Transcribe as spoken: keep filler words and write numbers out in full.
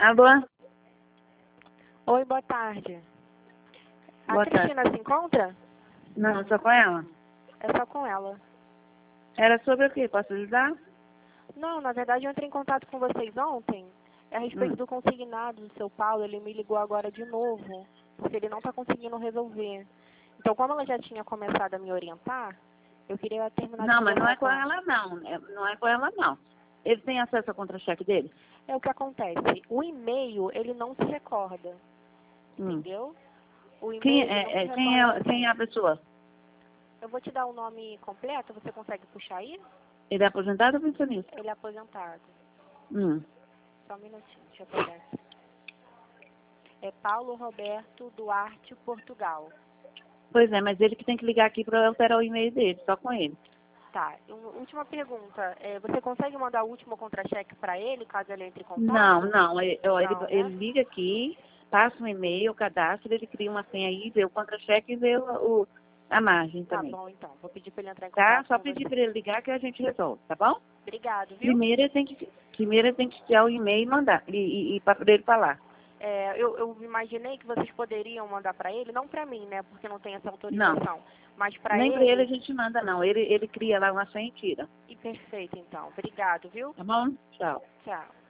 Alô? Oi, boa tarde. A Boa Cristina tarde. se encontra? Não, só com ela. É só com ela. Era sobre o quê? Posso ajudar? Não, na verdade eu entrei em contato com vocês ontem. É a respeito Hum. do consignado do seu Paulo. Ele me ligou agora de novo, porque ele não está conseguindo resolver. Então, como ela já tinha começado a me orientar, eu queria terminar de Não, mas não conversar é com com ela. ela, não. É- Não é com ela, não. Ele tem acesso ao contra-cheque dele? É o que acontece. O e-mail, ele não se recorda, Hum. entendeu? O Quem e-mail, ele não é, se é- quem recorda. é, quem é a pessoa? Eu vou te dar o nome completo, você consegue puxar aí? Ele é aposentado ou pensionista? Ele é aposentado. Hum. Só um minutinho, deixa eu pegar aqui. É Paulo Roberto Duarte, Portugal. Pois é, mas ele que tem que ligar aqui para alterar o e-mail dele, só com ele. Tá, uma última pergunta. É, você consegue mandar o último contra-cheque para ele, caso ele entre em contato? Não, não. Ele, ó, ele, Não, né? ele liga aqui, passa um e-mail, cadastra, ele cria uma senha aí, vê o contra-cheque e vê o, o- a margem Tá também. bom, então. Vou pedir para ele entrar em Tá? contato Só com pedir você. para ele ligar que a gente resolve, tá bom? Obrigado, viu? Primeiro ele tem que, primeiro ele tem que criar o e-mail e mandar, e, e, e para ele falar. É, eu, eu imaginei que vocês poderiam mandar para ele, não para mim, né, porque não tem essa Não, autorização, mas para nem para ele. ele a gente manda, não. Ele, ele cria lá uma senha e tira. E perfeito, então. Obrigado, viu? Tá bom? Tchau. Tchau.